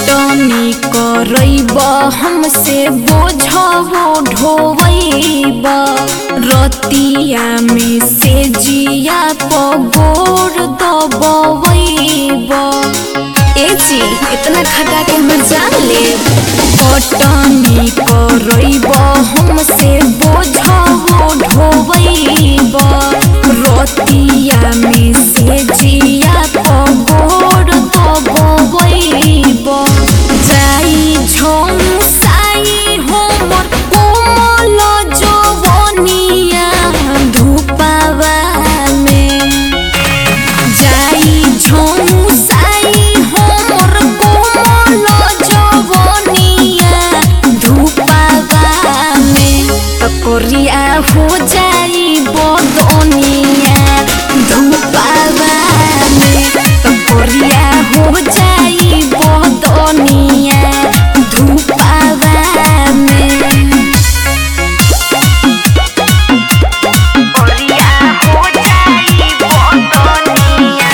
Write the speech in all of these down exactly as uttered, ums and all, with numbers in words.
कटनी करब हमसे बोझबो ढोवैब रतिया में से जिया पगोर दबैब। ए जी इतना खटा के हम जान ले। कटनी करब हमसे बोझबो ढोवैब रतिया में से जिया पगोर दबैब। जाई झोंसाई हमर कोमल जवनिया धुपावा में। जाई झोंसाई हमर कोमल जवनिया धुपावा में। तकोरिया हो जाई बदनिया धुपावा में। तकोरिया हो जाई बदनिया धुपावा में। तकोरिया हो जाई बदनिया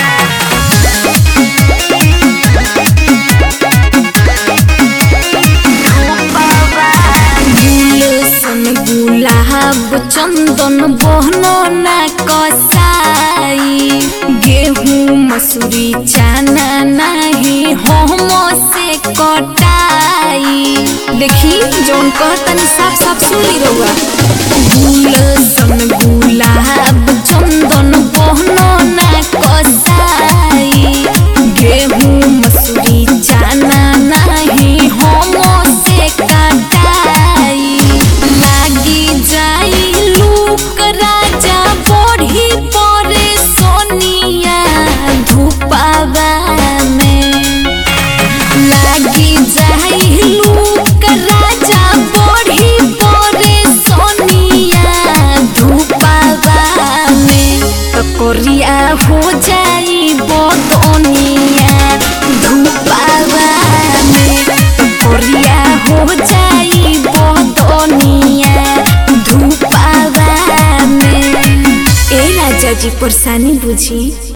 धुपावा। गुलशन गुलाब चंदन बहनो ना कसाई। गेहूं मसूरी चना नहीं हम से कटाई। देखी जौन कहतनी साफ साफ सुनी रहुआ। गुलशन गुलाब चंदन बहनो ना कसाई। गेहूं मसूरी चना नहीं हम से कटाई। लागी जाई लूक राजा बढ़ी परे सोनिया धुपावा में। लागी जाई लूक राजा बढ़ी परे सोनिया धुपावा में। तकोरिया हो जाई बदनिया धुपावा में। तकोरिया हो जाई बदनिया धुपावा में। ए राजा जी परेशानी बुझी।